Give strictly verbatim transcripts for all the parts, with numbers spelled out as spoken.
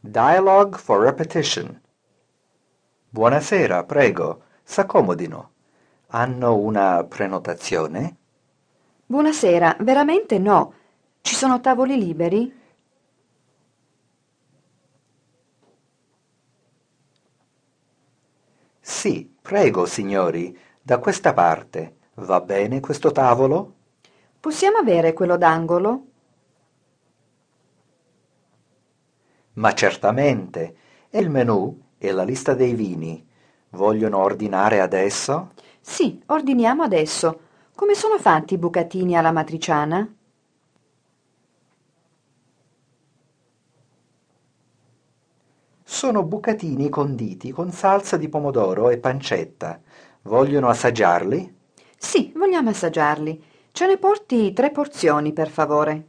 Dialogue for repetition. Buonasera, prego, s'accomodino. Hanno una prenotazione? Buonasera, veramente no. Ci sono tavoli liberi? Sì, prego, signori, da questa parte. Va bene questo tavolo? Possiamo avere quello d'angolo? Ma certamente. E il menù e la lista dei vini. Vogliono ordinare adesso? Sì, ordiniamo adesso. Come sono fatti i bucatini alla matriciana? Sono bucatini conditi con salsa di pomodoro e pancetta. Vogliono assaggiarli? Sì, vogliamo assaggiarli. Ce ne porti tre porzioni, per favore.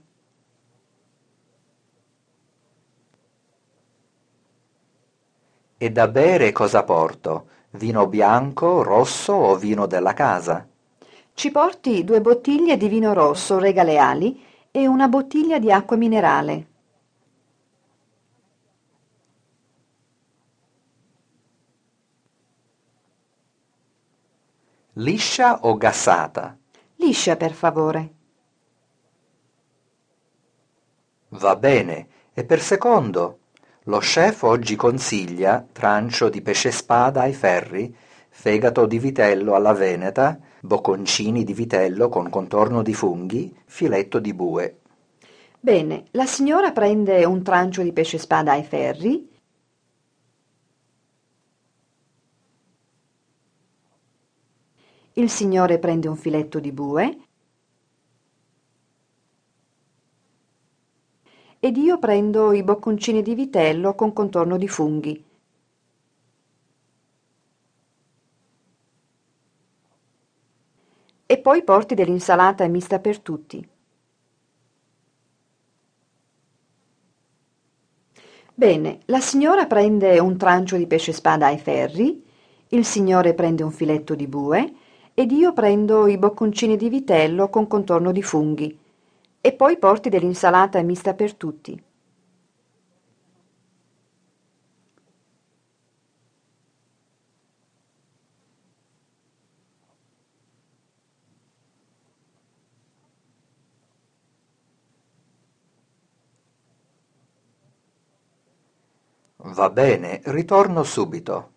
E da bere cosa porto? Vino bianco, rosso o vino della casa? Ci porti due bottiglie di vino rosso regaleali e una bottiglia di acqua minerale. Liscia o gassata? Liscia, per favore. Va bene. E per secondo? Lo chef oggi consiglia trancio di pesce spada ai ferri, fegato di vitello alla veneta, bocconcini di vitello con contorno di funghi, filetto di bue. Bene, la signora prende un trancio di pesce spada ai ferri. Il signore prende un filetto di bue. Ed io prendo i bocconcini di vitello con contorno di funghi. E poi porti dell'insalata mista per tutti. Bene, la signora prende un trancio di pesce spada ai ferri, il signore prende un filetto di bue ed io prendo i bocconcini di vitello con contorno di funghi. E poi porti dell'insalata mista per tutti. Va bene, ritorno subito.